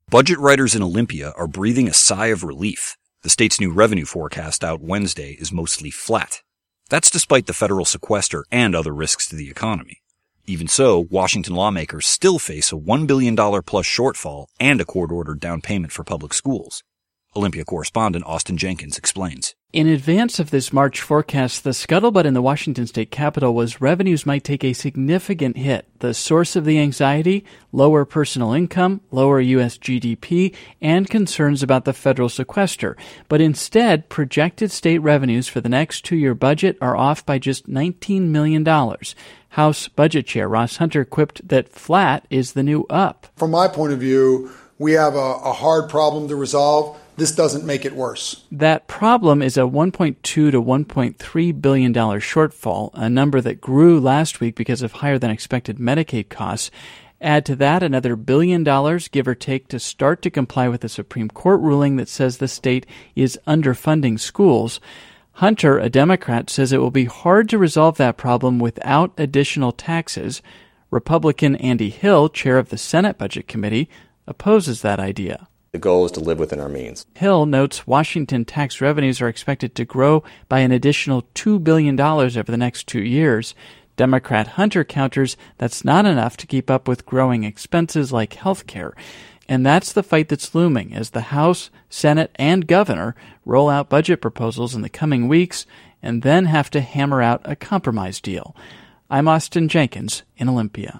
Budget writers in Olympia are breathing a sigh of relief. The state's new revenue forecast out Wednesday is mostly flat. That's despite the federal sequester and other risks to the economy. Even so, Washington lawmakers still face a $1 billion plus shortfall and a court-ordered down payment for public schools. Olympia correspondent Austin Jenkins explains. In advance of this March forecast, the scuttlebutt in the Washington state capitol was revenues might take a significant hit. The source of the anxiety? Lower personal income, lower U.S. GDP, and concerns about the federal sequester. But instead, projected state revenues for the next two-year budget are off by just $19 million. House Budget Chair Ross Hunter quipped that flat is the new up. From my point of view, we have a hard problem to resolve. This doesn't make it worse. That problem is a $1.2 to $1.3 billion shortfall, a number that grew last week because of higher-than-expected Medicaid costs. Add to that another $1 billion, give or take, to start to comply with the Supreme Court ruling that says the state is underfunding schools. Hunter, a Democrat, says it will be hard to resolve that problem without additional taxes. Republican Andy Hill, chair of the Senate Budget Committee, opposes that idea. The goal is to live within our means. Hill notes Washington tax revenues are expected to grow by an additional $2 billion over the next 2 years. Democrat Hunter counters that's not enough to keep up with growing expenses like health care. And that's the fight that's looming as the House, Senate, and Governor roll out budget proposals in the coming weeks and then have to hammer out a compromise deal. I'm Austin Jenkins in Olympia.